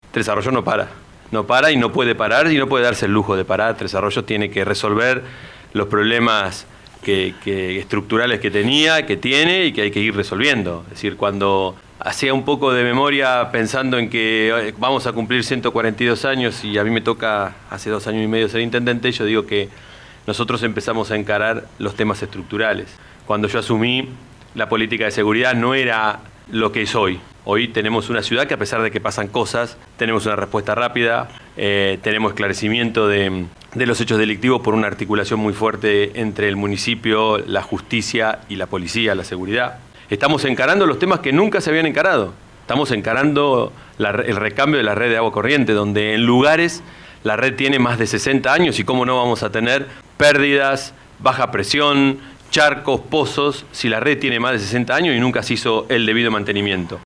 Tres Arroyos no para y no puede parar y no puede darse el lujo de parar. Tres Arroyos tiene que resolver los problemas estructurales que tiene y que hay que ir resolviendo. Es decir, cuando hacía un poco de memoria pensando en que vamos a cumplir 142 años y a mí me toca hace 2 años y medio ser intendente, yo digo que nosotros empezamos a encarar los temas estructurales. Cuando yo asumí, la política de seguridad no era lo que es hoy. Hoy tenemos una ciudad que, a pesar de que pasan cosas, tenemos una respuesta rápida, tenemos esclarecimiento de los hechos delictivos por una articulación muy fuerte entre el municipio, la justicia y la policía, la seguridad. Estamos encarando los temas que nunca se habían encarado. Estamos encarando el recambio de la red de agua corriente, donde en lugares la red tiene más de 60 años y cómo no vamos a tener pérdidas, baja presión, charcos, pozos, si la red tiene más de 60 años y nunca se hizo el debido mantenimiento.